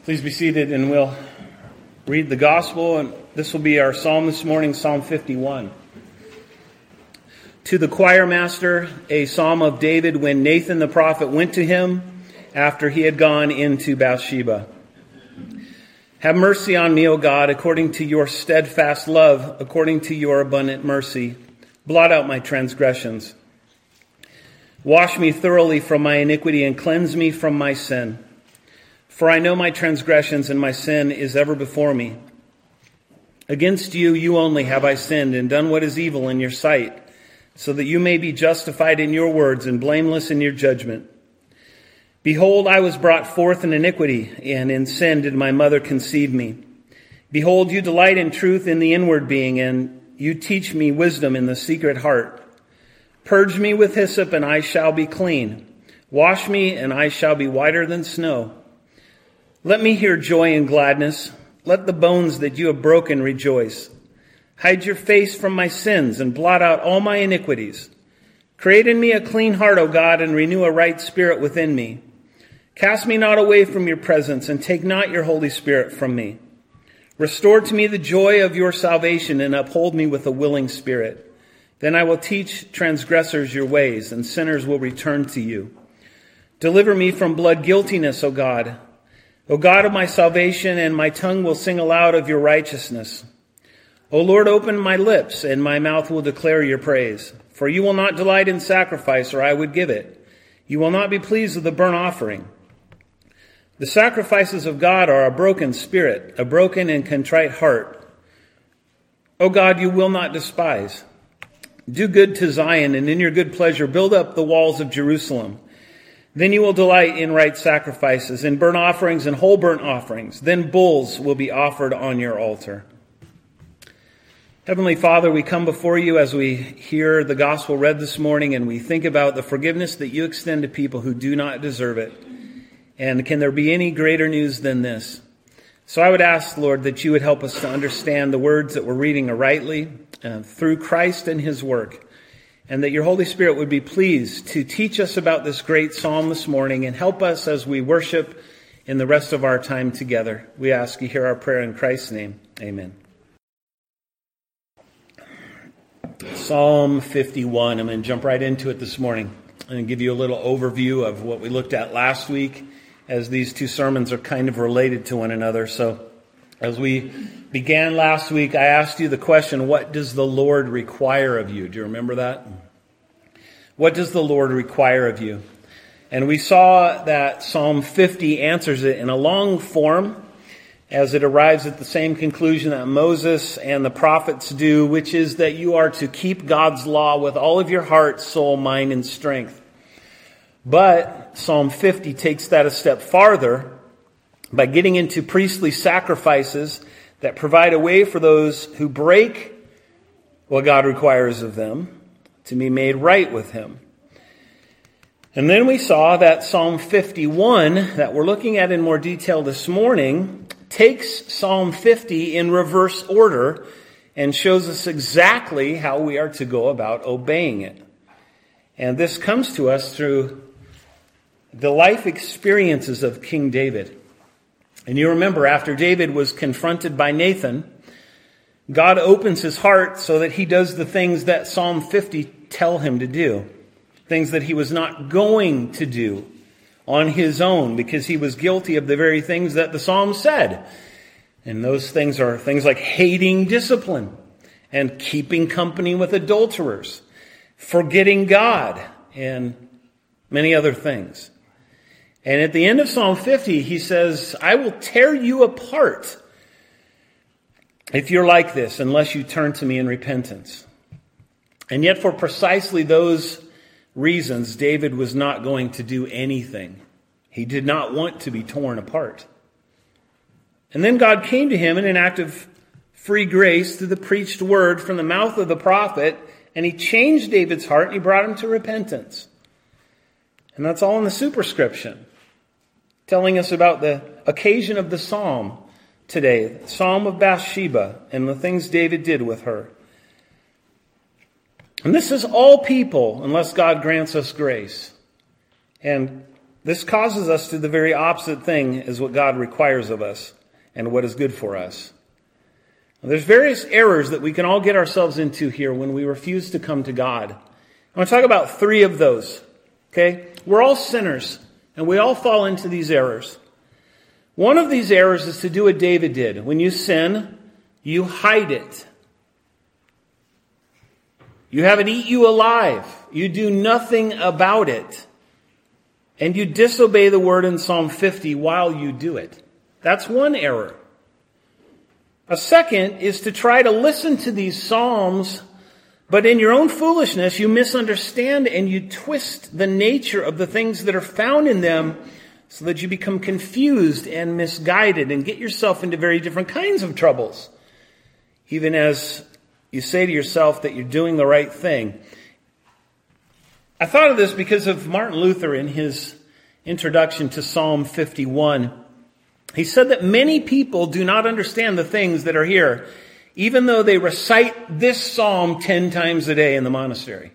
Please be seated and we'll read the gospel, and this will be our psalm this morning, Psalm 51. To the choir master, a psalm of David when Nathan the prophet went to him after he had gone into Bathsheba. Have mercy on me, O God, according to your steadfast love, according to your abundant mercy. Blot out my transgressions. Wash me thoroughly from my iniquity and cleanse me from my sin. For I know my transgressions and my sin is ever before me. Against you, you only have I sinned and done what is evil in your sight, so that you may be justified in your words and blameless in your judgment. Behold, I was brought forth in iniquity, and in sin did my mother conceive me. Behold, you delight in truth in the inward being, and you teach me wisdom in the secret heart. Purge me with hyssop, and I shall be clean. Wash me, and I shall be whiter than snow. Let me hear joy and gladness. Let the bones that you have broken rejoice. Hide your face from my sins and blot out all my iniquities. Create in me a clean heart, O God, and renew a right spirit within me. Cast me not away from your presence, and take not your Holy Spirit from me. Restore to me the joy of your salvation, and uphold me with a willing spirit. Then I will teach transgressors your ways, and sinners will return to you. Deliver me from blood guiltiness, O God. O God of my salvation, and my tongue will sing aloud of your righteousness. O Lord, open my lips, and my mouth will declare your praise. For you will not delight in sacrifice, or I would give it. You will not be pleased with the burnt offering. The sacrifices of God are a broken spirit, a broken and contrite heart. O God, you will not despise. Do good to Zion, and in your good pleasure build up the walls of Jerusalem. Then you will delight in right sacrifices, in burnt offerings and whole burnt offerings. Then bulls will be offered on your altar. Heavenly Father, we come before you as we hear the gospel read this morning, and we think about the forgiveness that you extend to people who do not deserve it. And can there be any greater news than this? So I would ask, Lord, that you would help us to understand the words that we're reading rightly through Christ and his work. And that your Holy Spirit would be pleased to teach us about this great psalm this morning and help us as we worship in the rest of our time together. We ask you hear our prayer in Christ's name. Amen. Psalm 51. I'm going to jump right into it this morning and give you a little overview of what we looked at last week, as these two sermons are kind of related to one another. So as we began last week, I asked you the question, what does the Lord require of you? Do you remember that? What does the Lord require of you? And we saw that Psalm 50 answers it in a long form as it arrives at the same conclusion that Moses and the prophets do, which is that you are to keep God's law with all of your heart, soul, mind, and strength. But Psalm 50 takes that a step farther by getting into priestly sacrifices that provide a way for those who break what God requires of them to be made right with him. And then we saw that Psalm 51, that we're looking at in more detail this morning, takes Psalm 50 in reverse order and shows us exactly how we are to go about obeying it. And this comes to us through the life experiences of King David. And you remember, after David was confronted by Nathan, God opens his heart so that he does the things that Psalm 50 tell him to do. Things that he was not going to do on his own because he was guilty of the very things that the Psalm said. And those things are things like hating discipline and keeping company with adulterers, forgetting God, and many other things. And at the end of Psalm 50, he says, I will tear you apart if you're like this, unless you turn to me in repentance. And yet for precisely those reasons, David was not going to do anything. He did not want to be torn apart. And then God came to him in an act of free grace through the preached word from the mouth of the prophet, and he changed David's heart and he brought him to repentance. And that's all in the superscription, telling us about the occasion of the psalm today, the Psalm of Bathsheba, and the things David did with her. And this is all people, unless God grants us grace. And This causes us to do the very opposite thing as what God requires of us and what is good for us. There's various errors that we can all get ourselves into here when we refuse to come to God. I want to talk about 3 of those. Okay? We're all sinners, and we all fall into these errors. One of these errors is to do what David did. When you sin, you hide it. You have it eat you alive. You do nothing about it. And you disobey the word in Psalm 50 while you do it. That's one error. A second is to try to listen to these psalms, but in your own foolishness, you misunderstand and you twist the nature of the things that are found in them so that you become confused and misguided and get yourself into very different kinds of troubles. Even as you say to yourself that you're doing the right thing. I thought of this because of Martin Luther in his introduction to Psalm 51. He said that many people do not understand the things that are here, even though they recite this psalm 10 times a day in the monastery.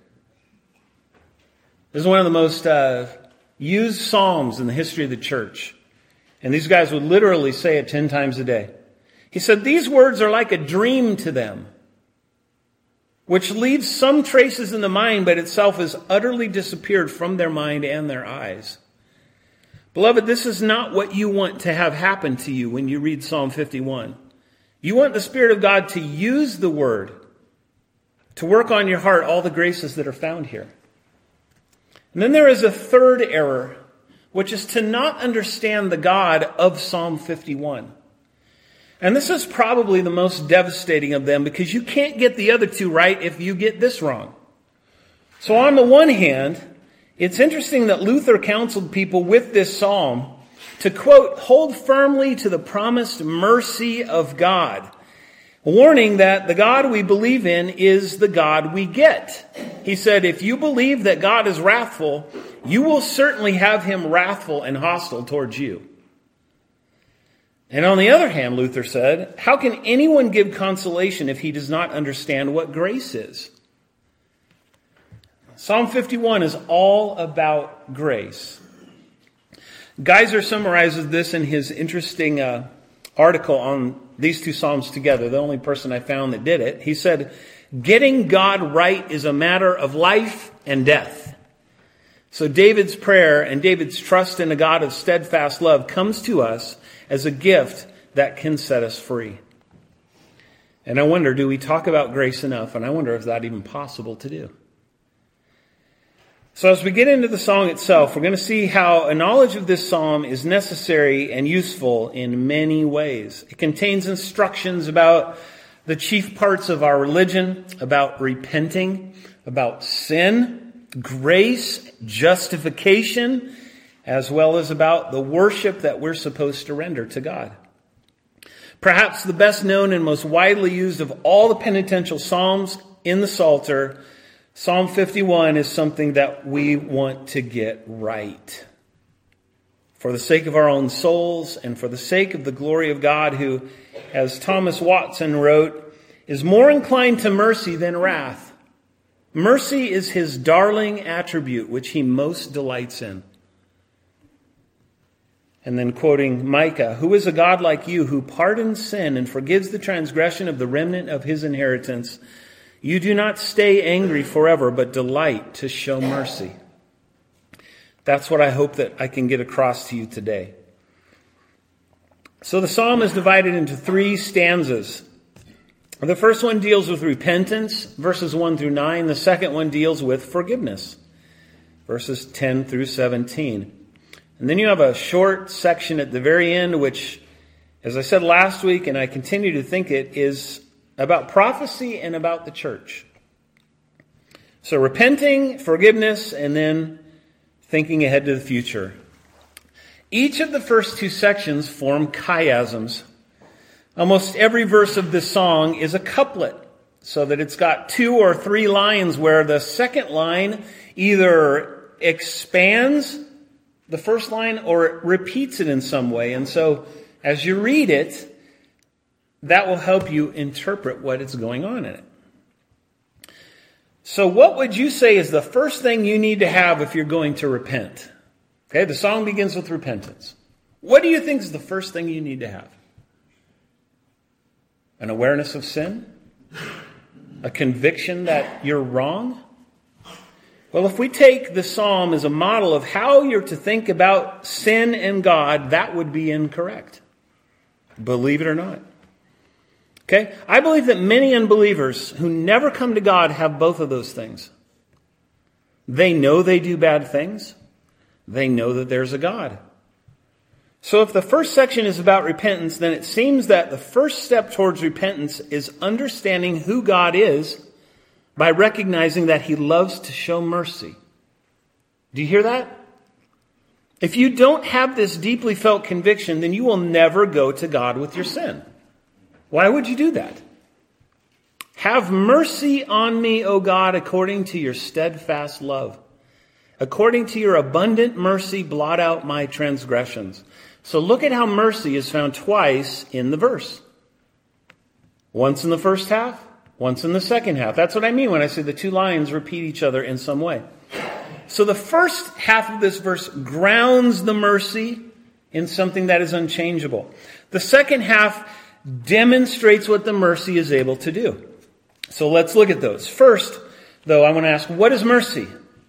This is one of the most used psalms in the history of the church. And these guys would literally say it 10 times a day. He said, these words are like a dream to them, which leaves some traces in the mind, but itself has utterly disappeared from their mind and their eyes. Beloved, this is not what you want to have happen to you when you read Psalm 51. You want the Spirit of God to use the Word to work on your heart all the graces that are found here. And then there is a third error, which is to not understand the God of Psalm 51. And this is probably the most devastating of them because you can't get the other 2 right if you get this wrong. So on the one hand, it's interesting that Luther counseled people with this psalm to, quote, hold firmly to the promised mercy of God, warning that the God we believe in is the God we get. He said, if you believe that God is wrathful, you will certainly have him wrathful and hostile towards you. And on the other hand, Luther said, how can anyone give consolation if he does not understand what grace is? Psalm 51 is all about grace. Geiser summarizes this in his interesting article on these 2 psalms together, the only person I found that did it. He said, getting God right is a matter of life and death. So David's prayer and David's trust in a God of steadfast love comes to us as a gift that can set us free. And I wonder, do we talk about grace enough? And I wonder if that's even possible to do. So as we get into the song itself, we're going to see how a knowledge of this psalm is necessary and useful in many ways. It contains instructions about the chief parts of our religion, about repenting, about sin, grace, justification, as well as about the worship that we're supposed to render to God. Perhaps the best known and most widely used of all the penitential psalms in the Psalter, Psalm 51 is something that we want to get right. For the sake of our own souls and for the sake of the glory of God, who, as Thomas Watson wrote, is more inclined to mercy than wrath. Mercy is his darling attribute, which he most delights in. And then quoting Micah, who is a God like you, who pardons sin and forgives the transgression of the remnant of his inheritance? You do not stay angry forever, but delight to show mercy. That's what I hope that I can get across to you today. So the psalm is divided into 3 stanzas. The first one deals with repentance, verses 1 through 9. The second one deals with forgiveness, verses 10 through 17. And then you have a short section at the very end, which, as I said last week, and I continue to think it, is about prophecy and about the church. So repenting, forgiveness, and then thinking ahead to the future. Each of the first 2 sections form chiasms. Almost every verse of this song is a couplet, so that it's got 2 or 3 lines where the second line either expands the first line or it repeats it in some way. And so as you read it, that will help you interpret what is going on in it. So what would you say is the first thing you need to have if you're going to repent? Okay, the song begins with repentance. What do you think is the first thing you need to have? An awareness of sin? A conviction that you're wrong? Well, if we take the psalm as a model of how you're to think about sin and God, that would be incorrect. Believe it or not. Okay? I believe that many unbelievers who never come to God have both of those things. They know they do bad things. They know that there's a God. So if the first section is about repentance, then it seems that the first step towards repentance is understanding who God is by recognizing that He loves to show mercy. Do you hear that? If you don't have this deeply felt conviction, then you will never go to God with your sin. Why would you do that? Have mercy on me, O God, according to your steadfast love. According to your abundant mercy, blot out my transgressions. So look at how mercy is found twice in the verse. Once in the first half, once in the second half. That's what I mean when I say the two lines repeat each other in some way. So the first half of this verse grounds the mercy in something that is unchangeable. The second half demonstrates what the mercy is able to do. So let's look at those. First, though, I want to ask, what is mercy?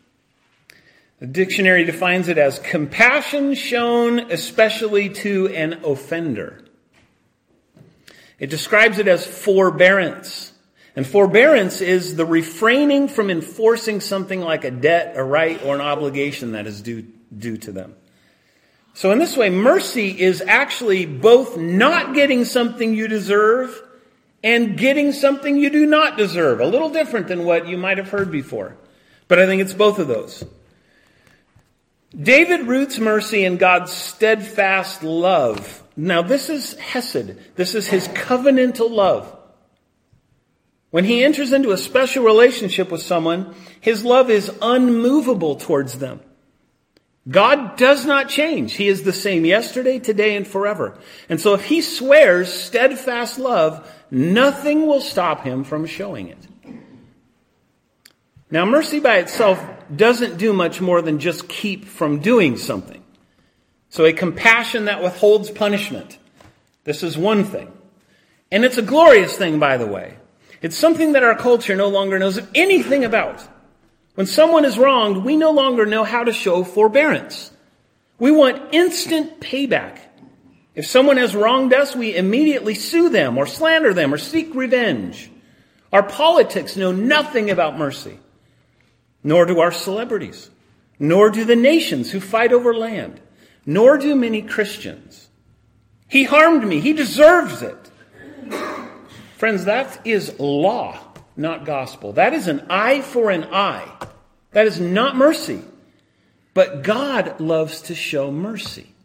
The dictionary defines it as compassion shown especially to an offender. It describes it as forbearance. And forbearance is the refraining from enforcing something like a debt, a right, or an obligation that is due to them. So in this way, mercy is actually both not getting something you deserve and getting something you do not deserve. A little different than what you might have heard before. But I think it's both of those. David roots mercy in God's steadfast love. Now this is Hesed. This is His covenantal love. When He enters into a special relationship with someone, His love is unmovable towards them. God does not change. He is the same yesterday, today, and forever. And so if He swears steadfast love, nothing will stop Him from showing it. Now, mercy by itself doesn't do much more than just keep from doing something. So a compassion that withholds punishment. This is one thing. And it's a glorious thing, by the way. It's something that our culture no longer knows anything about. When someone is wronged, we no longer know how to show forbearance. We want instant payback. If someone has wronged us, we immediately sue them or slander them or seek revenge. Our politics know nothing about mercy. Nor do our celebrities. Nor do the nations who fight over land. Nor do many Christians. He harmed me. He deserves it. Friends, that is law, not gospel. That is an eye for an eye. That is not mercy. But God loves to show mercy.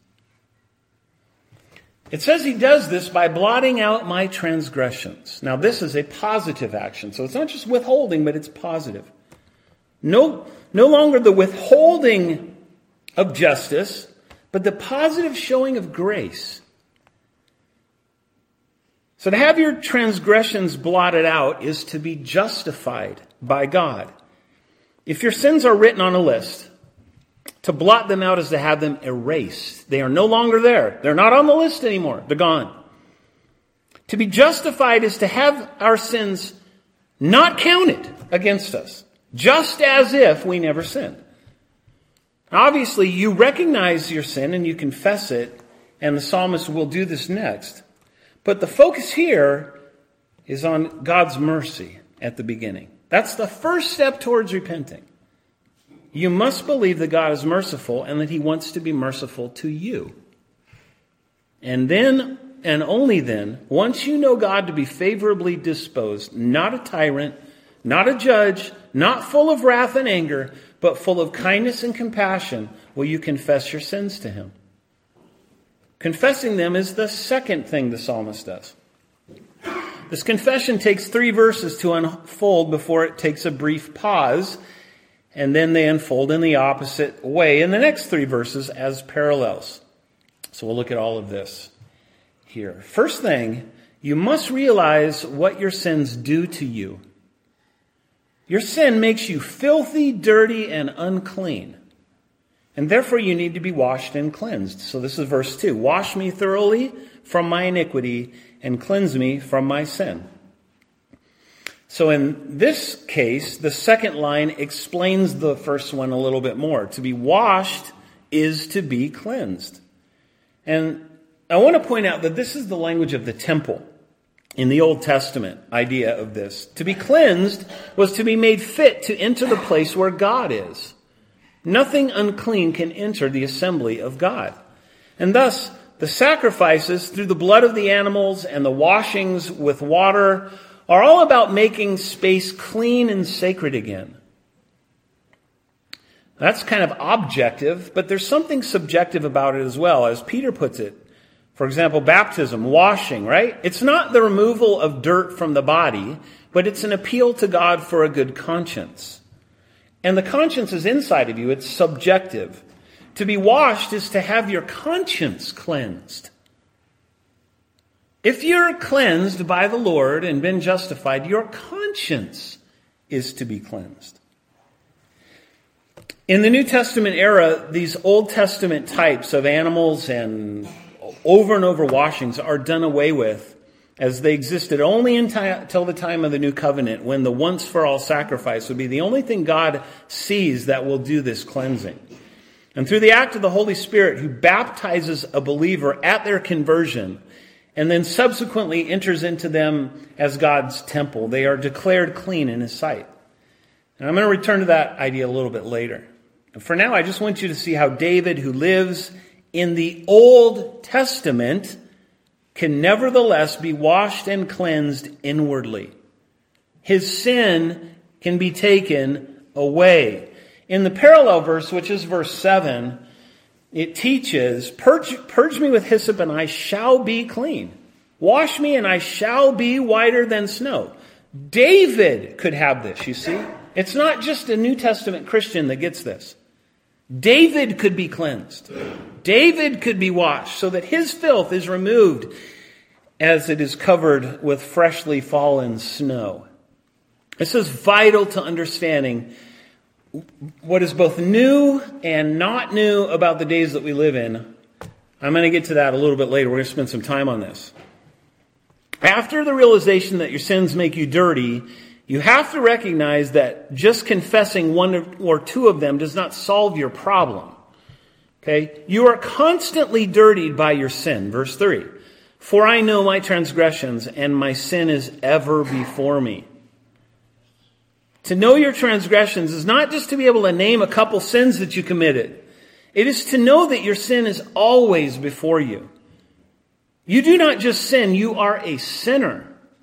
It says He does this by blotting out my transgressions. Now, this is a positive action. So it's not just withholding, but it's positive. No longer the withholding of justice, but the positive showing of grace. So to have your transgressions blotted out is to be justified by God. If your sins are written on a list, to blot them out is to have them erased. They are no longer there. They're not on the list anymore. They're gone. To be justified is to have our sins not counted against us, just as if we never sinned. Obviously, you recognize your sin and you confess it, and the psalmist will do this next. But the focus here is on God's mercy at the beginning. That's the first step towards repenting. You must believe that God is merciful and that He wants to be merciful to you. And then, and only then, once you know God to be favorably disposed, not a tyrant, not a judge, not full of wrath and anger, but full of kindness and compassion, will you confess your sins to Him. Confessing them is the second thing the psalmist does. This confession takes 3 verses to unfold before it takes a brief pause, and then they unfold in the opposite way in the next 3 verses as parallels. So we'll look at all of this here. First thing, you must realize what your sins do to you. Your sin makes you filthy, dirty, and unclean. And therefore you need to be washed and cleansed. So this is verse 2. Wash me thoroughly from my iniquity and cleanse me from my sin. So in this case, the second line explains the first one a little bit more. To be washed is to be cleansed. And I want to point out that this is the language of the temple in the Old Testament idea of this. To be cleansed was to be made fit to enter the place where God is. Nothing unclean can enter the assembly of God. And thus, the sacrifices through the blood of the animals and the washings with water are all about making space clean and sacred again. That's kind of objective, but there's something subjective about it as well, as Peter puts it. For example, baptism, washing, right? It's not the removal of dirt from the body, but it's an appeal to God for a good conscience. And the conscience is inside of you. It's subjective. To be washed is to have your conscience cleansed. If you're cleansed by the Lord and been justified, your conscience is to be cleansed. In the New Testament era, these Old Testament types of animals and over washings are done away with, as they existed only until the time of the New Covenant, when the once-for-all sacrifice would be the only thing God sees that will do this cleansing. And through the act of the Holy Spirit, who baptizes a believer at their conversion, and then subsequently enters into them as God's temple, they are declared clean in His sight. And I'm going to return to that idea a little bit later. And for now, I just want you to see how David, who lives in the Old Testament, can nevertheless be washed and cleansed inwardly. His sin can be taken away. In the parallel verse, which is verse 7, it teaches, purge me with hyssop and I shall be clean. Wash me and I shall be whiter than snow. David could have this, you see. It's not just a New Testament Christian that gets this. David could be cleansed. David could be washed so that his filth is removed as it is covered with freshly fallen snow. This is vital to understanding what is both new and not new about the days that we live in. I'm going to get to that a little bit later. We're going to spend some time on this. After the realization that your sins make you dirty, you have to recognize that just confessing one or two of them does not solve your problem. Okay? You are constantly dirtied by your sin. Verse 3. For I know my transgressions, and my sin is ever before me. To know your transgressions is not just to be able to name a couple sins that you committed. It is to know that your sin is always before you. You do not just sin, you are a sinner.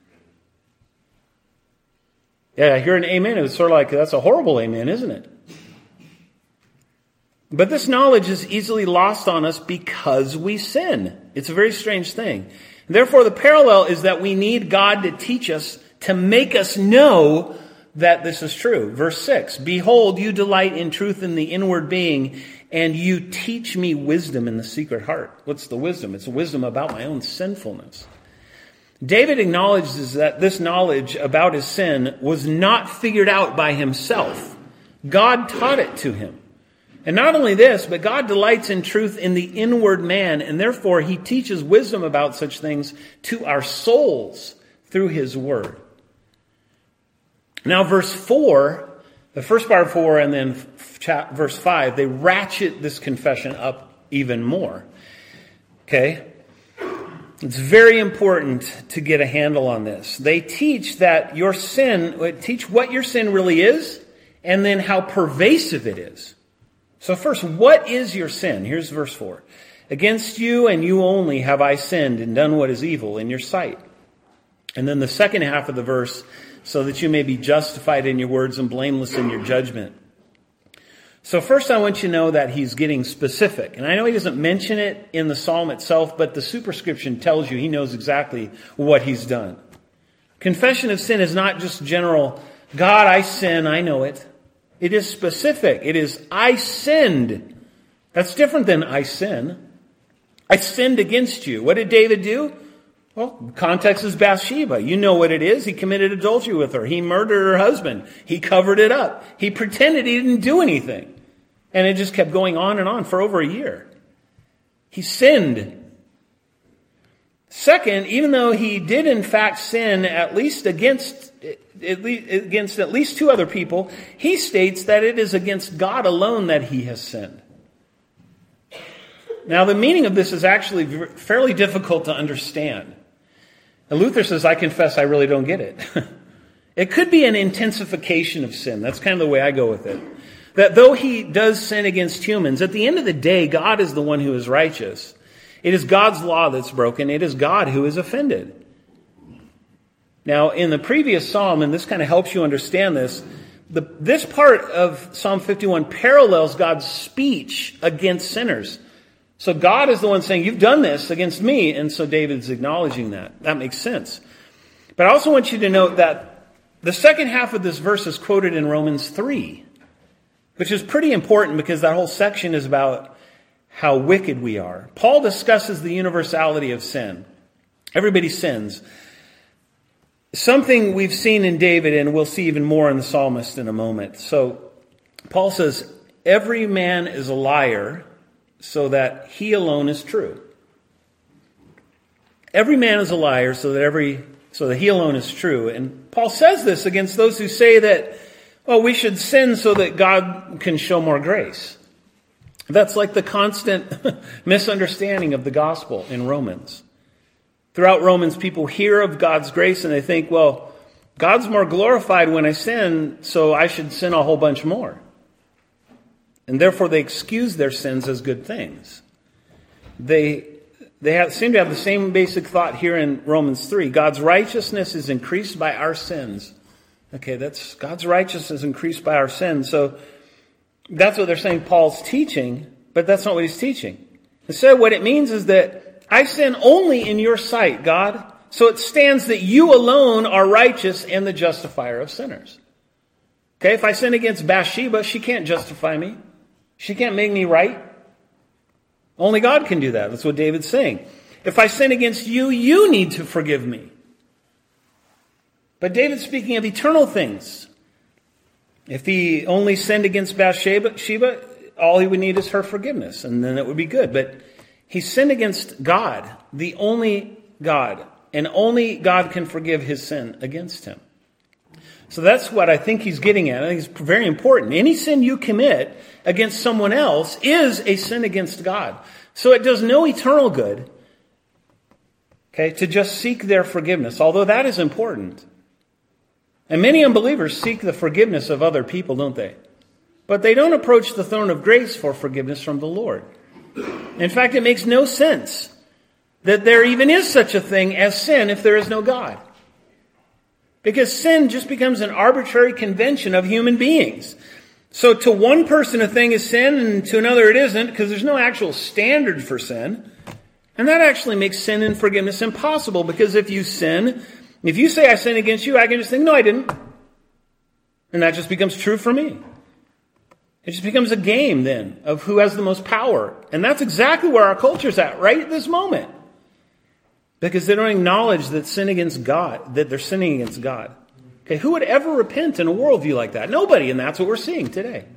Yeah, I hear an amen. It's sort of like, that's a horrible amen, isn't it? But this knowledge is easily lost on us because we sin. It's a very strange thing. Therefore, the parallel is that we need God to teach us, to make us know that this is true. Verse 6, behold, you delight in truth in the inward being, and you teach me wisdom in the secret heart. What's the wisdom? It's wisdom about my own sinfulness. David acknowledges that this knowledge about his sin was not figured out by himself. God taught it to him. And not only this, but God delights in truth in the inward man, and therefore He teaches wisdom about such things to our souls through His Word. Now verse 4, the first part of 4 and then verse 5, they ratchet this confession up even more. Okay? It's very important to get a handle on this. They teach that your sin, teach what your sin really is, and then how pervasive it is. So first, what is your sin? Here's verse 4. Against you and you only have I sinned and done what is evil in your sight. And then the second half of the verse, so that you may be justified in your words and blameless in your judgment. So first I want you to know that he's getting specific. And I know he doesn't mention it in the psalm itself, but the superscription tells you he knows exactly what he's done. Confession of sin is not just general, God, I sin, I know it. It is specific. It is, I sinned. That's different than I sin. I sinned against you. What did David do? Well, context is Bathsheba. You know what it is. He committed adultery with her. He murdered her husband. He covered it up. He pretended he didn't do anything. And it just kept going on and on for over a year. He sinned. Second, even though he did in fact sin against at least two other people, he states that it is against God alone that he has sinned. Now, the meaning of this is actually fairly difficult to understand. And Luther says, I confess I really don't get it. It could be an intensification of sin. That's kind of the way I go with it. That though he does sin against humans, at the end of the day, God is the one who is righteous. It is God's law that's broken. It is God who is offended. Now, in the previous psalm, and this kind of helps you understand this, this part of Psalm 51 parallels God's speech against sinners. So God is the one saying, you've done this against me. And so David's acknowledging that. That makes sense. But I also want you to note that the second half of this verse is quoted in Romans 3. Which is pretty important because that whole section is about how wicked we are. Paul discusses the universality of sin. Everybody sins. Something we've seen in David, and we'll see even more in the psalmist in a moment. So Paul says, every man is a liar so that he alone is true. Every man is a liar so that he alone is true. And Paul says this against those who say that, well, we should sin so that God can show more grace. That's like the constant misunderstanding of the gospel in Romans. Throughout Romans, people hear of God's grace and they think, well, God's more glorified when I sin, so I should sin a whole bunch more. And therefore they excuse their sins as good things. They seem to have the same basic thought here in Romans 3. God's righteousness is increased by our sins. Okay, that's God's righteousness increased by our sins. So that's what they're saying Paul's teaching, but that's not what he's teaching. Instead, what it means is that I sin only in your sight, God. So it stands that you alone are righteous and the justifier of sinners. Okay, if I sin against Bathsheba, she can't justify me. She can't make me right. Only God can do that. That's what David's saying. If I sin against you, you need to forgive me. But David's speaking of eternal things. If he only sinned against Bathsheba, all he would need is her forgiveness, and then it would be good. But he sinned against God, the only God, and only God can forgive his sin against him. So that's what I think he's getting at. I think it's very important. Any sin you commit against someone else is a sin against God. So it does no eternal good, okay, to just seek their forgiveness, although that is important. And many unbelievers seek the forgiveness of other people, don't they? But they don't approach the throne of grace for forgiveness from the Lord. In fact, it makes no sense that there even is such a thing as sin if there is no God. Because sin just becomes an arbitrary convention of human beings. So to one person a thing is sin and to another it isn't, because there's no actual standard for sin. And that actually makes sin and forgiveness impossible, because if you say I sin against you, I can just think, no, I didn't. And that just becomes true for me. It just becomes a game then of who has the most power. And that's exactly where our culture's at right at this moment. Because they don't acknowledge that sin against God, that they're sinning against God. Okay, who would ever repent in a worldview like that? Nobody, and that's what we're seeing today.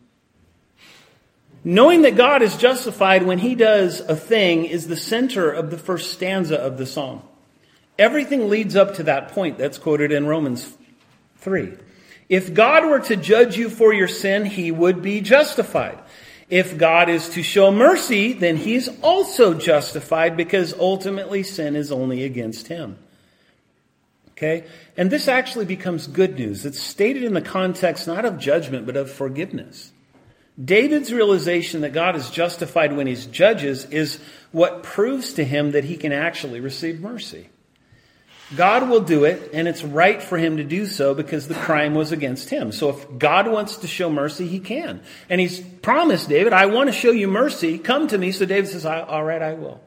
Knowing that God is justified when he does a thing is the center of the first stanza of the psalm. Everything leads up to that point that's quoted in Romans 3. If God were to judge you for your sin, he would be justified. If God is to show mercy, then he's also justified, because ultimately sin is only against him. Okay? And this actually becomes good news. It's stated in the context not of judgment, but of forgiveness. David's realization that God is justified when he judges is what proves to him that he can actually receive mercy. God will do it, and it's right for him to do so because the crime was against him. So if God wants to show mercy, he can. And he's promised David, I want to show you mercy. Come to me. So David says, all right, I will.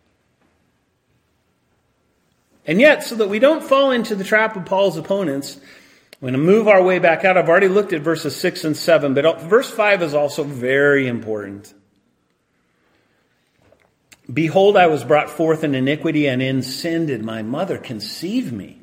And yet, so that we don't fall into the trap of Paul's opponents, we're going to move our way back out. I've already looked at verses 6 and 7, but verse 5 is also very important. Behold, I was brought forth in iniquity, and in sin did my mother conceive me.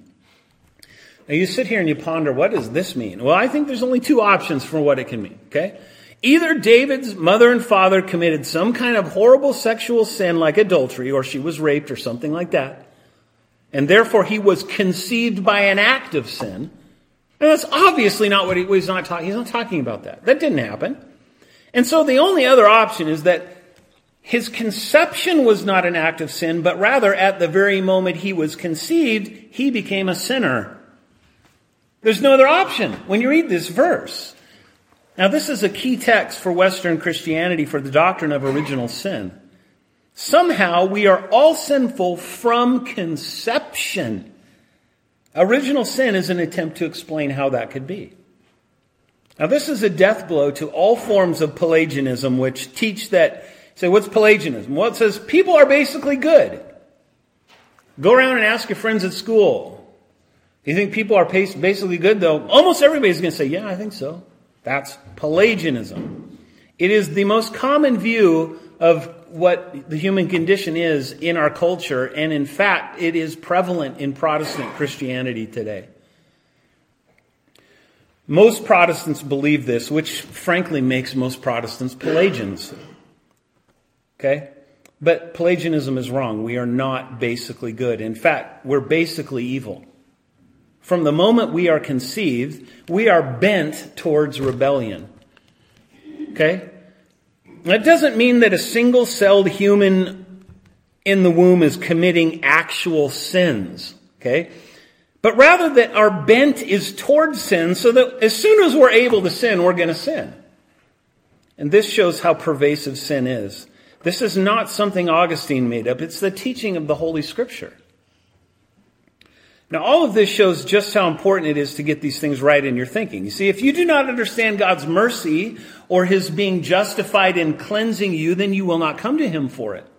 Now you sit here and you ponder, what does this mean? Well, I think there's only two options for what it can mean, okay? Either David's mother and father committed some kind of horrible sexual sin like adultery, or she was raped or something like that, and therefore he was conceived by an act of sin. And that's obviously not what he's not talking about that. That didn't happen. And so the only other option is that his conception was not an act of sin, but rather at the very moment he was conceived, he became a sinner. There's no other option when you read this verse. Now, this is a key text for Western Christianity for the doctrine of original sin. Somehow, we are all sinful from conception. Original sin is an attempt to explain how that could be. Now, this is a death blow to all forms of Pelagianism, which teach that, say, what's Pelagianism? Well, it says people are basically good. Go around and ask your friends at school. You think people are basically good, though? Almost everybody's going to say, yeah, I think so. That's Pelagianism. It is the most common view of what the human condition is in our culture, and in fact, it is prevalent in Protestant Christianity today. Most Protestants believe this, which frankly makes most Protestants Pelagians. Okay? But Pelagianism is wrong. We are not basically good. In fact, we're basically evil. From the moment we are conceived, we are bent towards rebellion. Okay? That doesn't mean that a single-celled human in the womb is committing actual sins. Okay? But rather that our bent is towards sin, so that as soon as we're able to sin, we're going to sin. And this shows how pervasive sin is. This is not something Augustine made up. It's the teaching of the Holy Scripture. Now, all of this shows just how important it is to get these things right in your thinking. You see, if you do not understand God's mercy or His being justified in cleansing you, then you will not come to Him for it.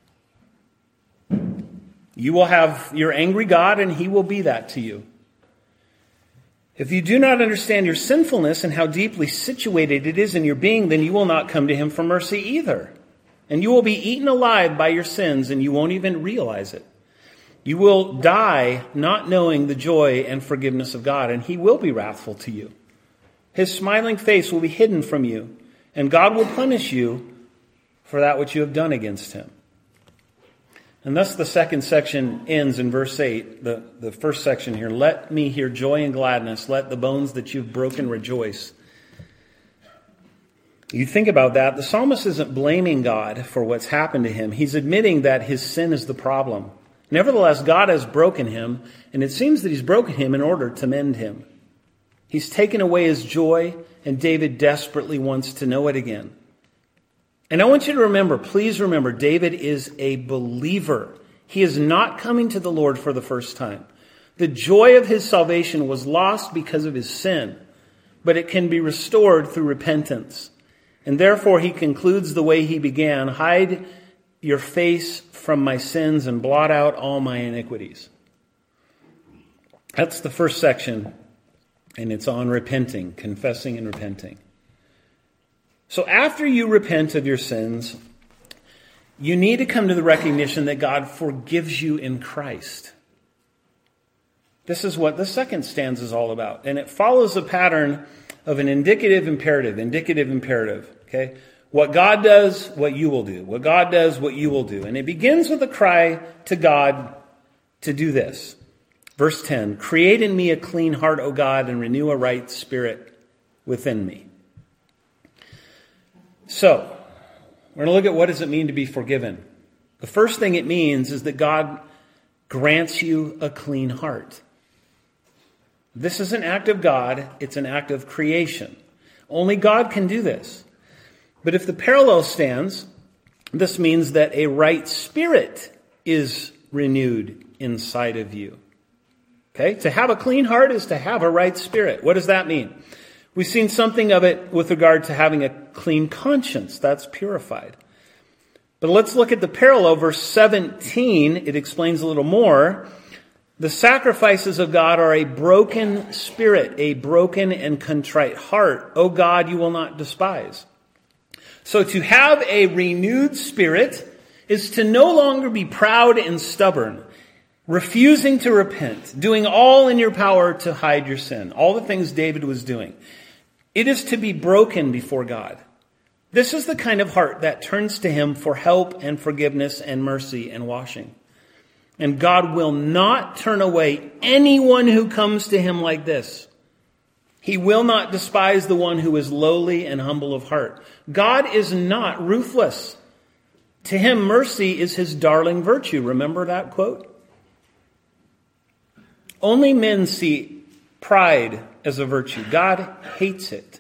You will have your angry God, and He will be that to you. If you do not understand your sinfulness and how deeply situated it is in your being, then you will not come to Him for mercy either. And you will be eaten alive by your sins, and you won't even realize it. You will die not knowing the joy and forgiveness of God, and He will be wrathful to you. His smiling face will be hidden from you, and God will punish you for that which you have done against Him. And thus the second section ends in verse 8, the first section here. Let me hear joy and gladness. Let the bones that you've broken rejoice. You think about that. The psalmist isn't blaming God for what's happened to him. He's admitting that his sin is the problem. Nevertheless, God has broken him, and it seems that He's broken him in order to mend him. He's taken away his joy, and David desperately wants to know it again. And I want you to remember, please remember, David is a believer. He is not coming to the Lord for the first time. The joy of his salvation was lost because of his sin, but it can be restored through repentance. And therefore, he concludes the way he began, hide your face from my sins and blot out all my iniquities. That's the first section, and it's on repenting, confessing and repenting. So after you repent of your sins, you need to come to the recognition that God forgives you in Christ. This is what the second stanza is all about. And it follows a pattern of an indicative imperative. Okay? What God does, what you will do. What God does, what you will do. And it begins with a cry to God to do this. Verse 10, create in me a clean heart, O God, and renew a right spirit within me. So, we're going to look at what does it mean to be forgiven. The first thing it means is that God grants you a clean heart. This is an act of God. It's an act of creation. Only God can do this. But if the parallel stands, this means that a right spirit is renewed inside of you. Okay? To have a clean heart is to have a right spirit. What does that mean? We've seen something of it with regard to having a clean conscience. That's purified. But let's look at the parallel. Verse 17, it explains a little more. The sacrifices of God are a broken spirit, a broken and contrite heart. O God, you will not despise. So to have a renewed spirit is to no longer be proud and stubborn, refusing to repent, doing all in your power to hide your sin. All the things David was doing. It is to be broken before God. This is the kind of heart that turns to him for help and forgiveness and mercy and washing. And God will not turn away anyone who comes to him like this. He will not despise the one who is lowly and humble of heart. God is not ruthless. To him, mercy is his darling virtue. Remember that quote? Only men see pride as a virtue. God hates it.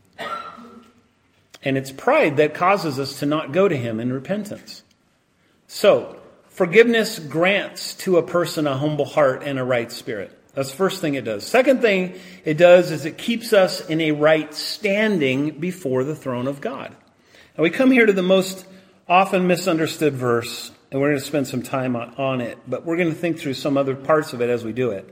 And it's pride that causes us to not go to him in repentance. So, forgiveness grants to a person a humble heart and a right spirit. That's the first thing it does. Second thing it does is it keeps us in a right standing before the throne of God. Now we come here to the most often misunderstood verse, and we're going to spend some time on it, but we're going to think through some other parts of it as we do it.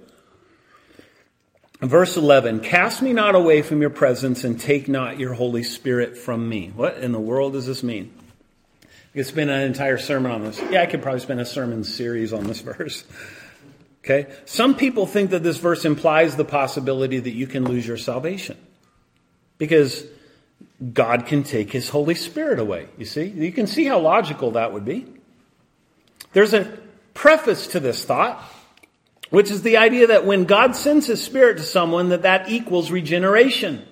Verse 11, cast me not away from your presence and take not your Holy Spirit from me. What in the world does this mean? I could spend an entire sermon on this. Yeah, I could probably spend a sermon series on this verse. Okay? Some people think that this verse implies the possibility that you can lose your salvation. Because God can take his Holy Spirit away. You see? You can see how logical that would be. There's a preface to this thought, which is the idea that when God sends his Spirit to someone, that equals regeneration.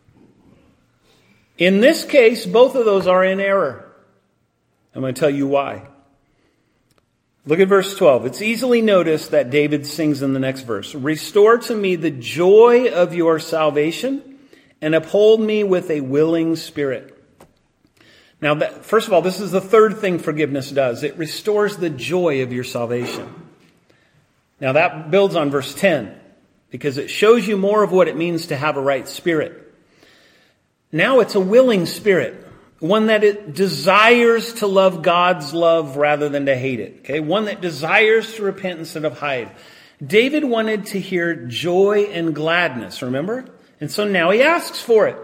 In this case, both of those are in error. I'm going to tell you why. Look at verse 12. It's easily noticed that David sings in the next verse. Restore to me the joy of your salvation and uphold me with a willing spirit. Now, first of all, this is the third thing forgiveness does. It restores the joy of your salvation. Now, that builds on verse 10 because it shows you more of what it means to have a right spirit. Now it's a willing spirit. One that it desires to love God's love rather than to hate it. Okay, one that desires to repent instead of hide. David wanted to hear joy and gladness, remember? And so now he asks for it.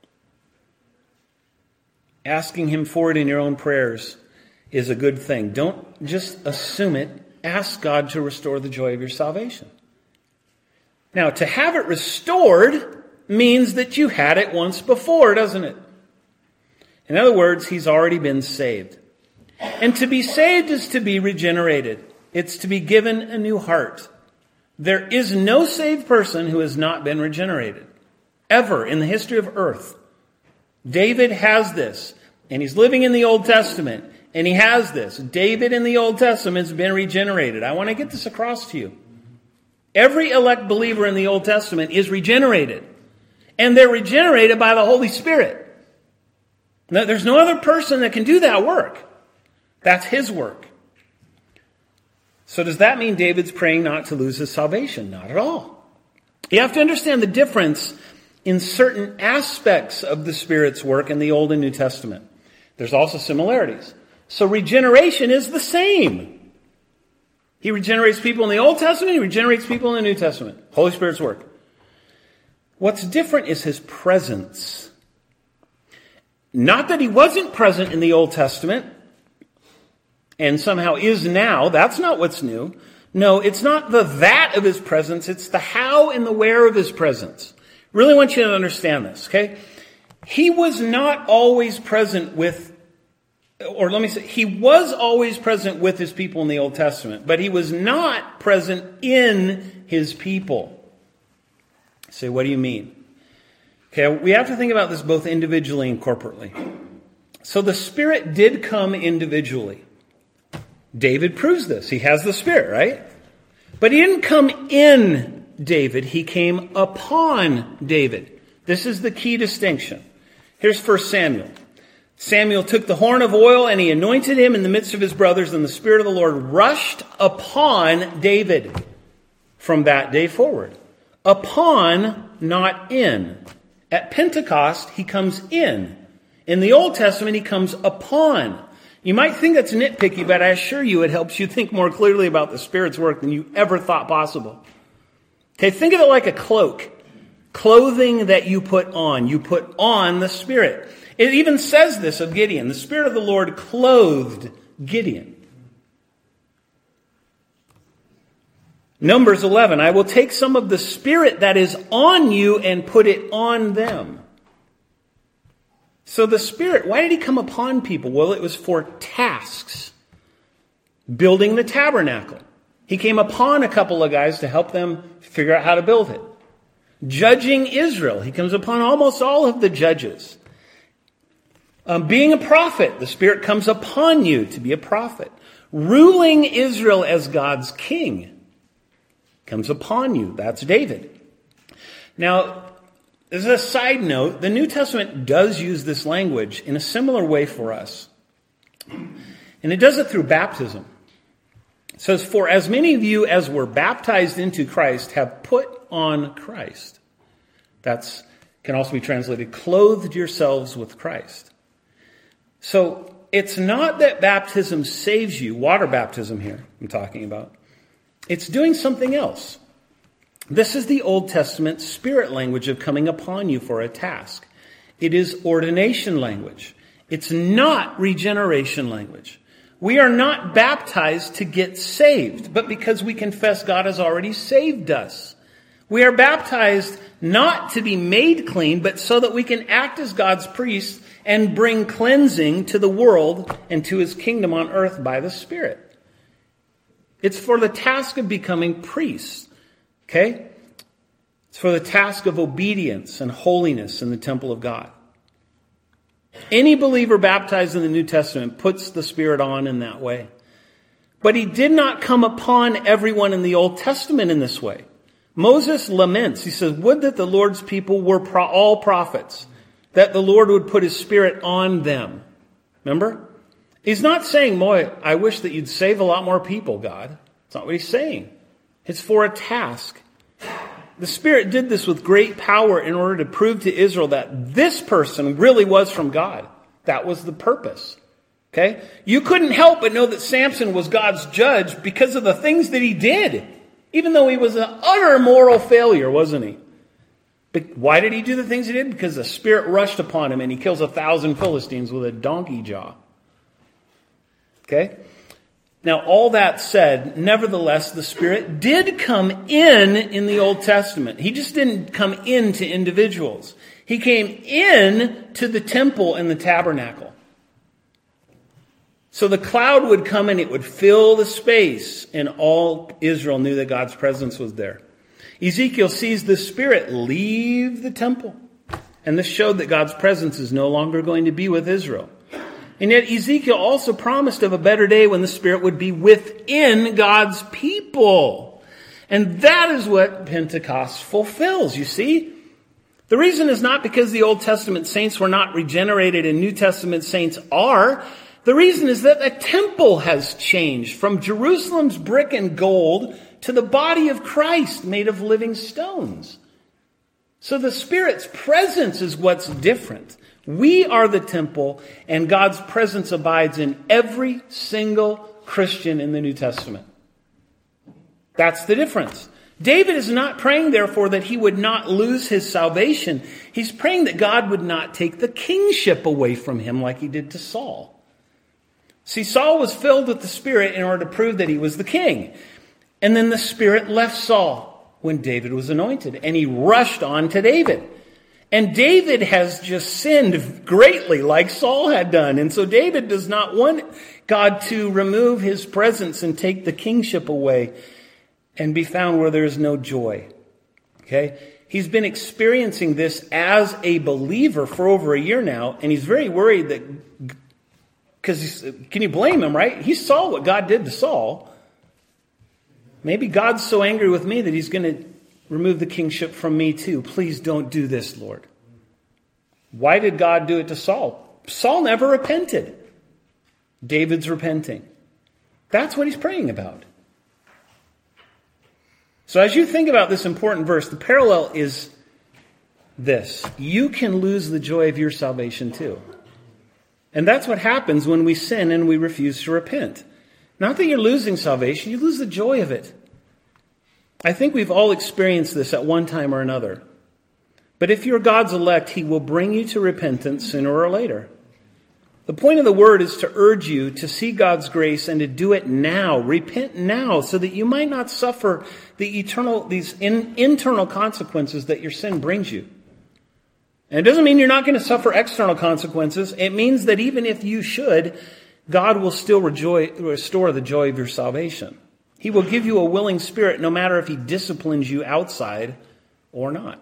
Asking him for it in your own prayers is a good thing. Don't just assume it. Ask God to restore the joy of your salvation. Now, to have it restored means that you had it once before, doesn't it? In other words, he's already been saved. And to be saved is to be regenerated. It's to be given a new heart. There is no saved person who has not been regenerated. Ever in the history of earth. David has this. And he's living in the Old Testament. And he has this. David in the Old Testament has been regenerated. I want to get this across to you. Every elect believer in the Old Testament is regenerated. And they're regenerated by the Holy Spirit. Now, there's no other person that can do that work. That's his work. So does that mean David's praying not to lose his salvation? Not at all. You have to understand the difference in certain aspects of the Spirit's work in the Old and New Testament. There's also similarities. So regeneration is the same. He regenerates people in the Old Testament. He regenerates people in the New Testament. Holy Spirit's work. What's different is his presence. Not that he wasn't present in the Old Testament and somehow is now. That's not what's new. No, it's not the that of his presence. It's the how and the where of his presence. Really want you to understand this, okay? He was not always present with, or let me say, he was always present with his people in the Old Testament, but he was not present in his people. Say, what do you mean? Okay, we have to think about this both individually and corporately. So the Spirit did come individually. David proves this. He has the Spirit, right? But he didn't come in David. He came upon David. This is the key distinction. Here's 1 Samuel. Samuel took the horn of oil and he anointed him in the midst of his brothers, and the Spirit of the Lord rushed upon David from that day forward. Upon, not in. At Pentecost, he comes in. In the Old Testament, he comes upon. You might think that's nitpicky, but I assure you it helps you think more clearly about the Spirit's work than you ever thought possible. Okay, think of it like a cloak. Clothing that you put on. You put on the Spirit. It even says this of Gideon. The Spirit of the Lord clothed Gideon. Numbers 11, I will take some of the Spirit that is on you and put it on them. So the Spirit, why did he come upon people? Well, it was for tasks. Building the tabernacle. He came upon a couple of guys to help them figure out how to build it. Judging Israel. He comes upon almost all of the judges. Being a prophet. The Spirit comes upon you to be a prophet. Ruling Israel as God's king. Comes upon you. That's David. Now, as a side note, the New Testament does use this language in a similar way for us. And it does it through baptism. It says, for as many of you as were baptized into Christ have put on Christ. That can also be translated, clothed yourselves with Christ. So it's not that baptism saves you, water baptism here I'm talking about. It's doing something else. This is the Old Testament Spirit language of coming upon you for a task. It is ordination language. It's not regeneration language. We are not baptized to get saved, but because we confess God has already saved us. We are baptized not to be made clean, but so that we can act as God's priests and bring cleansing to the world and to his kingdom on earth by the Spirit. It's for the task of becoming priests. Okay? It's for the task of obedience and holiness in the temple of God. Any believer baptized in the New Testament puts the Spirit on in that way. But he did not come upon everyone in the Old Testament in this way. Moses laments. He says, would that the Lord's people were all prophets, that the Lord would put his Spirit on them. Remember? He's not saying, boy, I wish that you'd save a lot more people, God. That's not what he's saying. It's for a task. The Spirit did this with great power in order to prove to Israel that this person really was from God. That was the purpose. Okay? You couldn't help but know that Samson was God's judge because of the things that he did. Even though he was an utter moral failure, wasn't he? But why did he do the things he did? Because the Spirit rushed upon him and he kills 1,000 Philistines with a donkey jaw. Okay? Now, all that said, nevertheless, the Spirit did come in the Old Testament. He just didn't come into individuals. He came in to the temple and the tabernacle. So the cloud would come and it would fill the space, and all Israel knew that God's presence was there. Ezekiel sees the Spirit leave the temple, and this showed that God's presence is no longer going to be with Israel. And yet Ezekiel also promised of a better day when the Spirit would be within God's people. And that is what Pentecost fulfills, you see. The reason is not because the Old Testament saints were not regenerated and New Testament saints are. The reason is that the temple has changed from Jerusalem's brick and gold to the body of Christ made of living stones. So the Spirit's presence is what's different. We are the temple, and God's presence abides in every single Christian in the New Testament. That's the difference. David is not praying, therefore, that he would not lose his salvation. He's praying that God would not take the kingship away from him like he did to Saul. See, Saul was filled with the Spirit in order to prove that he was the king. And then the Spirit left Saul when David was anointed, and he rushed on to David. And David has just sinned greatly like Saul had done. And so David does not want God to remove his presence and take the kingship away and be found where there is no joy. Okay? He's been experiencing this as a believer for over a year now. And he's very worried that, because can you blame him, right? He saw what God did to Saul. Maybe God's so angry with me that he's going to remove the kingship from me too. Please don't do this, Lord. Why did God do it to Saul? Saul never repented. David's repenting. That's what he's praying about. So as you think about this important verse, the parallel is this. You can lose the joy of your salvation too. And that's what happens when we sin and we refuse to repent. Not that you're losing salvation, you lose the joy of it. I think we've all experienced this at one time or another. But if you're God's elect, he will bring you to repentance sooner or later. The point of the word is to urge you to see God's grace and to do it now. Repent now so that you might not suffer these internal consequences that your sin brings you. And it doesn't mean you're not going to suffer external consequences. It means that even if you should, God will still restore the joy of your salvation. He will give you a willing spirit no matter if he disciplines you outside or not.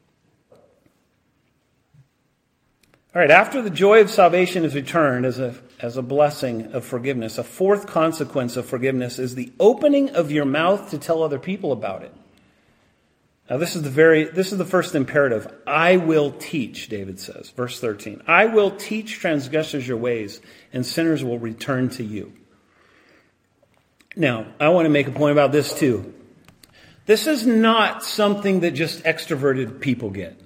All right, after the joy of salvation is returned as a blessing of forgiveness, a fourth consequence of forgiveness is the opening of your mouth to tell other people about it. Now this is the first imperative. I will teach, David says, verse 13. I will teach transgressors your ways, and sinners will return to you. Now, I want to make a point about this too. This is not something that just extroverted people get.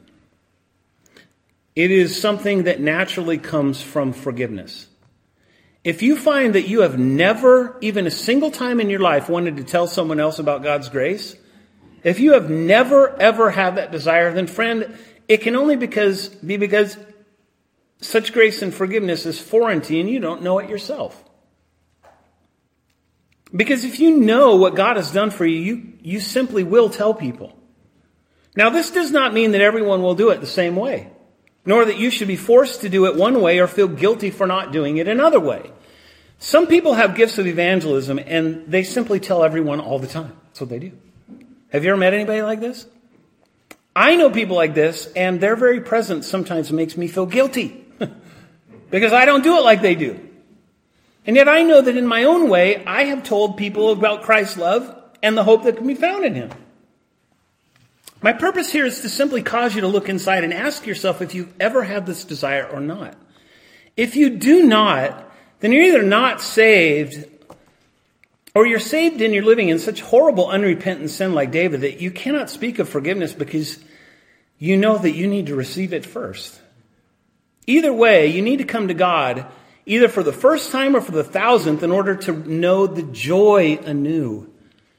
It is something that naturally comes from forgiveness. If you find that you have never, even a single time in your life, wanted to tell someone else about God's grace, if you have never, ever had that desire, then friend, it can only be because such grace and forgiveness is foreign to you and you don't know it yourself. Because if you know what God has done for you, you simply will tell people. Now, this does not mean that everyone will do it the same way, nor that you should be forced to do it one way or feel guilty for not doing it another way. Some people have gifts of evangelism and they simply tell everyone all the time. That's what they do. Have you ever met anybody like this? I know people like this, and their very presence sometimes makes me feel guilty because I don't do it like they do. And yet I know that in my own way, I have told people about Christ's love and the hope that can be found in him. My purpose here is to simply cause you to look inside and ask yourself if you've ever had this desire or not. If you do not, then you're either not saved, or you're saved and you're living in such horrible, unrepentant sin like David that you cannot speak of forgiveness because you know that you need to receive it first. Either way, you need to come to God either for the first time or for the 1,000th in order to know the joy anew.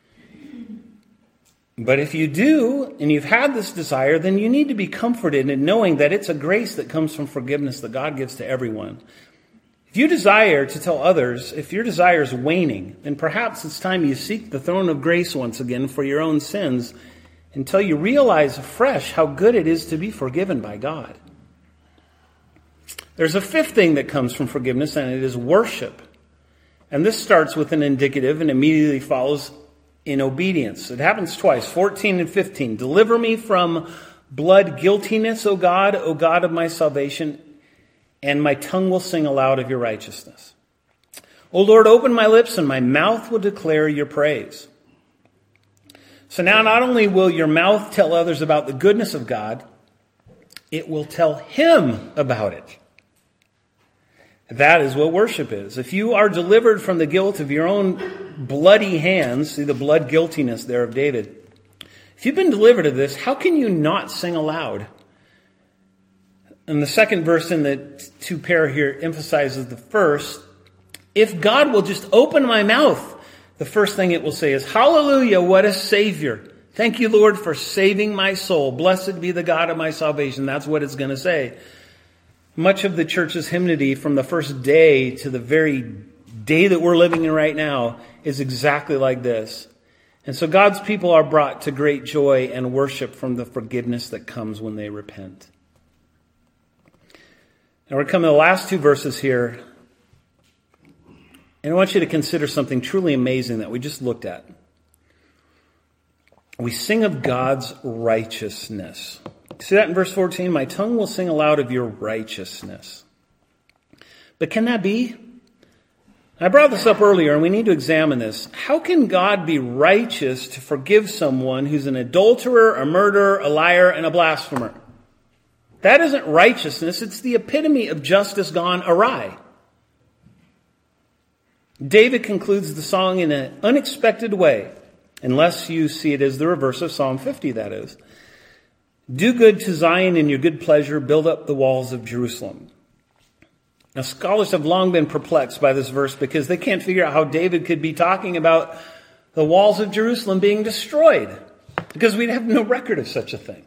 But if you do, and you've had this desire, then you need to be comforted in knowing that it's a grace that comes from forgiveness that God gives to everyone. If you desire to tell others, if your desire is waning, then perhaps it's time you seek the throne of grace once again for your own sins until you realize afresh how good it is to be forgiven by God. There's a fifth thing that comes from forgiveness, and it is worship. And this starts with an indicative and immediately follows in obedience. It happens twice, 14 and 15. Deliver me from blood guiltiness, O God of my salvation, and my tongue will sing aloud of your righteousness. O Lord, open my lips, and my mouth will declare your praise. So now not only will your mouth tell others about the goodness of God, it will tell him about it. That is what worship is. If you are delivered from the guilt of your own bloody hands, see the blood guiltiness there of David. If you've been delivered of this, how can you not sing aloud? And the second verse in the two pair here emphasizes the first. If God will just open my mouth, the first thing it will say is, hallelujah, what a Savior. Thank you, Lord, for saving my soul. Blessed be the God of my salvation. That's what it's going to say. Much of the church's hymnody from the first day to the very day that we're living in right now is exactly like this. And so God's people are brought to great joy and worship from the forgiveness that comes when they repent. Now we're coming to the last two verses here. And I want you to consider something truly amazing that we just looked at. We sing of God's righteousness. See that in verse 14? My tongue will sing aloud of your righteousness. But can that be? I brought this up earlier, and we need to examine this. How can God be righteous to forgive someone who's an adulterer, a murderer, a liar, and a blasphemer? That isn't righteousness. It's the epitome of justice gone awry. David concludes the song in an unexpected way, unless you see it as the reverse of Psalm 50, that is. Do good to Zion in your good pleasure, build up the walls of Jerusalem. Now, scholars have long been perplexed by this verse because they can't figure out how David could be talking about the walls of Jerusalem being destroyed, because we have no record of such a thing.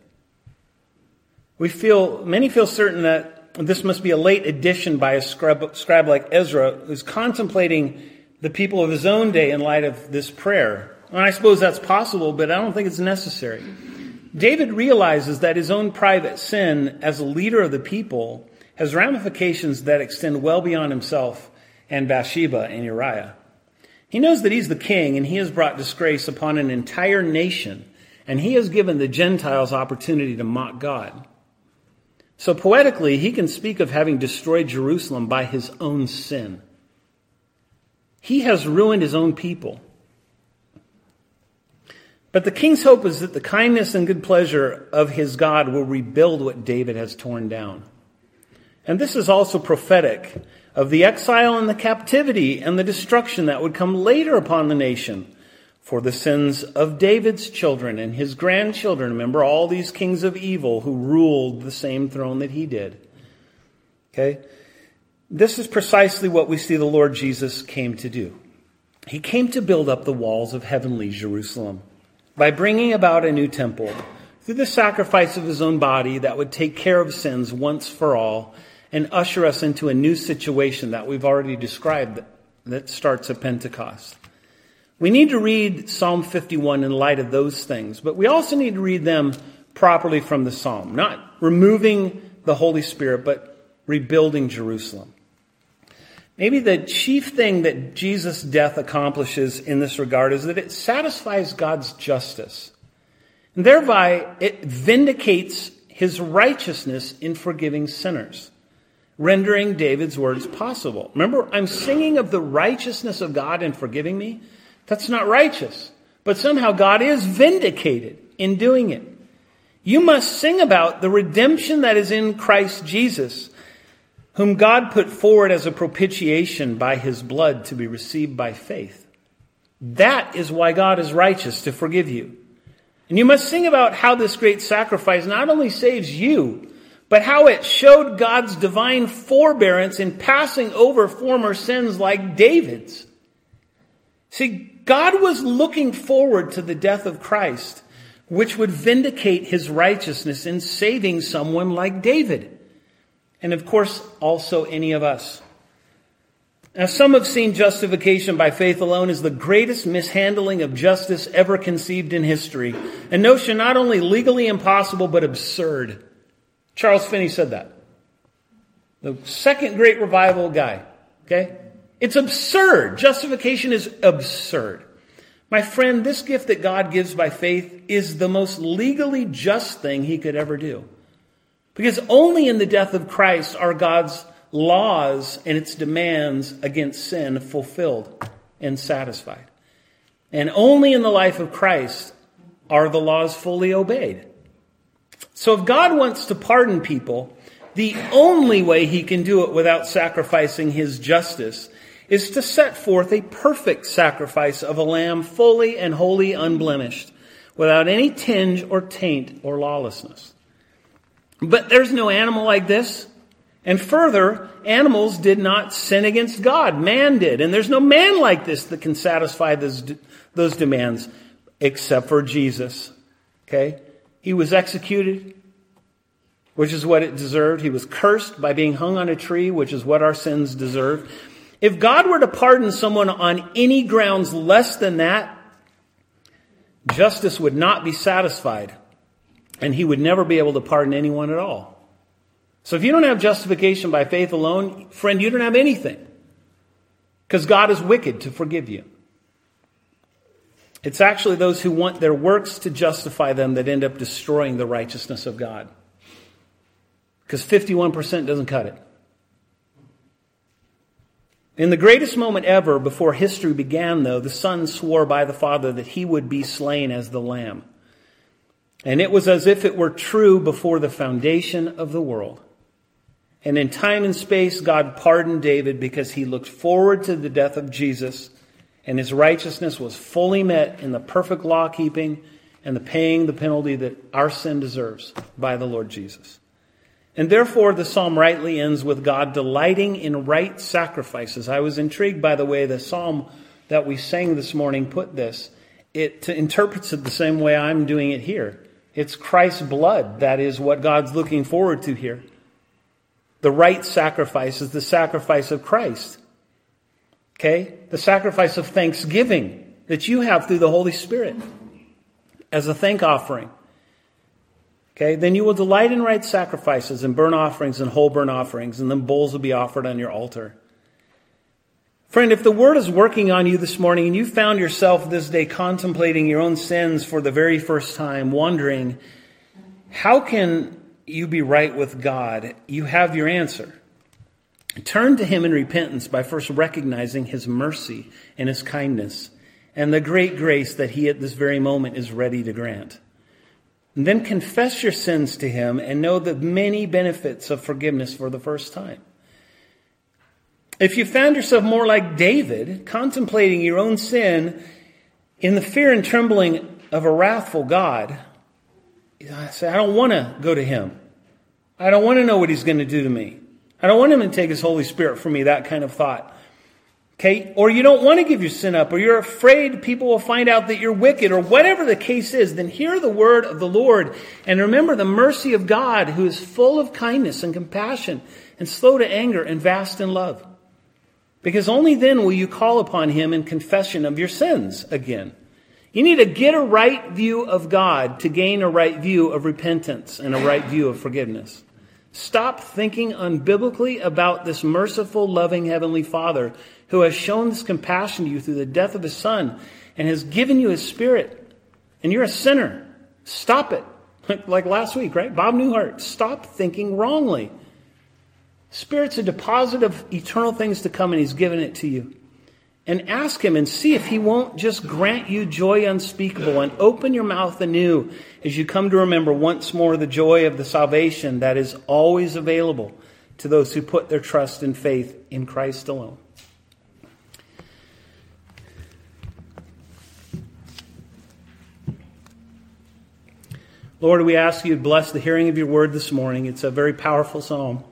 Many feel certain that this must be a late addition by a scribe like Ezra, who's contemplating the people of his own day in light of this prayer. And I suppose that's possible, but I don't think it's necessary. David realizes that his own private sin as a leader of the people has ramifications that extend well beyond himself and Bathsheba and Uriah. He knows that he's the king and he has brought disgrace upon an entire nation, and he has given the Gentiles opportunity to mock God. So poetically, he can speak of having destroyed Jerusalem by his own sin. He has ruined his own people. But the king's hope is that the kindness and good pleasure of his God will rebuild what David has torn down. And this is also prophetic of the exile and the captivity and the destruction that would come later upon the nation for the sins of David's children and his grandchildren. Remember all these kings of evil who ruled the same throne that he did. Okay? This is precisely what we see the Lord Jesus came to do. He came to build up the walls of heavenly Jerusalem by bringing about a new temple through the sacrifice of his own body that would take care of sins once for all and usher us into a new situation that we've already described that starts at Pentecost. We need to read Psalm 51 in light of those things, but we also need to read them properly from the psalm, not removing the Holy Spirit, but rebuilding Jerusalem. Maybe the chief thing that Jesus' death accomplishes in this regard is that it satisfies God's justice. And thereby, it vindicates his righteousness in forgiving sinners, rendering David's words possible. Remember, I'm singing of the righteousness of God in forgiving me. That's not righteous. But somehow God is vindicated in doing it. You must sing about the redemption that is in Christ Jesus, whom God put forward as a propitiation by his blood to be received by faith. That is why God is righteous, to forgive you. And you must sing about how this great sacrifice not only saves you, but how it showed God's divine forbearance in passing over former sins like David's. See, God was looking forward to the death of Christ, which would vindicate his righteousness in saving someone like David. And of course, also any of us. Now, some have seen justification by faith alone as the greatest mishandling of justice ever conceived in history. A notion not only legally impossible, but absurd. Charles Finney said that. The second great revival guy. Okay? It's absurd. Justification is absurd. My friend, this gift that God gives by faith is the most legally just thing he could ever do. Because only in the death of Christ are God's laws and its demands against sin fulfilled and satisfied. And only in the life of Christ are the laws fully obeyed. So if God wants to pardon people, the only way he can do it without sacrificing his justice is to set forth a perfect sacrifice of a lamb, fully and wholly unblemished, without any tinge or taint or lawlessness. But there's no animal like this. And further, animals did not sin against God. Man did. And there's no man like this that can satisfy those demands except for Jesus. Okay? He was executed, which is what it deserved. He was cursed by being hung on a tree, which is what our sins deserve. If God were to pardon someone on any grounds less than that, justice would not be satisfied. And he would never be able to pardon anyone at all. So if you don't have justification by faith alone, friend, you don't have anything. Because God is wicked to forgive you. It's actually those who want their works to justify them that end up destroying the righteousness of God. Because 51% doesn't cut it. In the greatest moment ever before history began, though, the Son swore by the Father that he would be slain as the Lamb. And it was as if it were true before the foundation of the world. And in time and space, God pardoned David because he looked forward to the death of Jesus, and his righteousness was fully met in the perfect law keeping and the paying the penalty that our sin deserves by the Lord Jesus. And therefore, the psalm rightly ends with God delighting in right sacrifices. I was intrigued by the way the psalm that we sang this morning put this. It interprets it the same way I'm doing it here. It's Christ's blood that is what God's looking forward to here. The right sacrifice is the sacrifice of Christ. Okay? The sacrifice of thanksgiving that you have through the Holy Spirit as a thank offering. Okay, then you will delight in right sacrifices and burnt offerings and whole burnt offerings, and then bulls will be offered on your altar. Friend, if the Word is working on you this morning and you found yourself this day contemplating your own sins for the very first time, wondering, how can you be right with God? You have your answer. Turn to Him in repentance by first recognizing His mercy and His kindness and the great grace that He at this very moment is ready to grant. And then confess your sins to Him and know the many benefits of forgiveness for the first time. If you found yourself more like David, contemplating your own sin in the fear and trembling of a wrathful God, I say, I don't want to go to Him. I don't want to know what He's going to do to me. I don't want Him to take His Holy Spirit from me, that kind of thought. Okay? Or you don't want to give your sin up, or you're afraid people will find out that you're wicked, or whatever the case is, then hear the word of the Lord and remember the mercy of God, who is full of kindness and compassion and slow to anger and vast in love. Because only then will you call upon Him in confession of your sins again. You need to get a right view of God to gain a right view of repentance and a right view of forgiveness. Stop thinking unbiblically about this merciful, loving Heavenly Father who has shown this compassion to you through the death of His Son and has given you His Spirit. And you're a sinner. Stop it. Like last week, right? Bob Newhart. Stop thinking wrongly. Spirit's a deposit of eternal things to come, and He's given it to you. And ask Him and see if He won't just grant you joy unspeakable and open your mouth anew as you come to remember once more the joy of the salvation that is always available to those who put their trust and faith in Christ alone. Lord, we ask You to bless the hearing of Your word this morning. It's a very powerful psalm.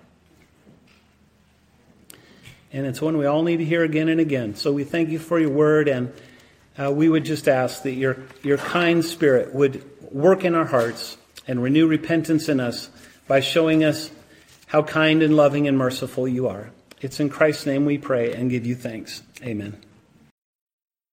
And it's one we all need to hear again and again. So we thank You for Your word, and we would just ask that your kind Spirit would work in our hearts and renew repentance in us by showing us how kind and loving and merciful You are. It's in Christ's name we pray and give You thanks. Amen.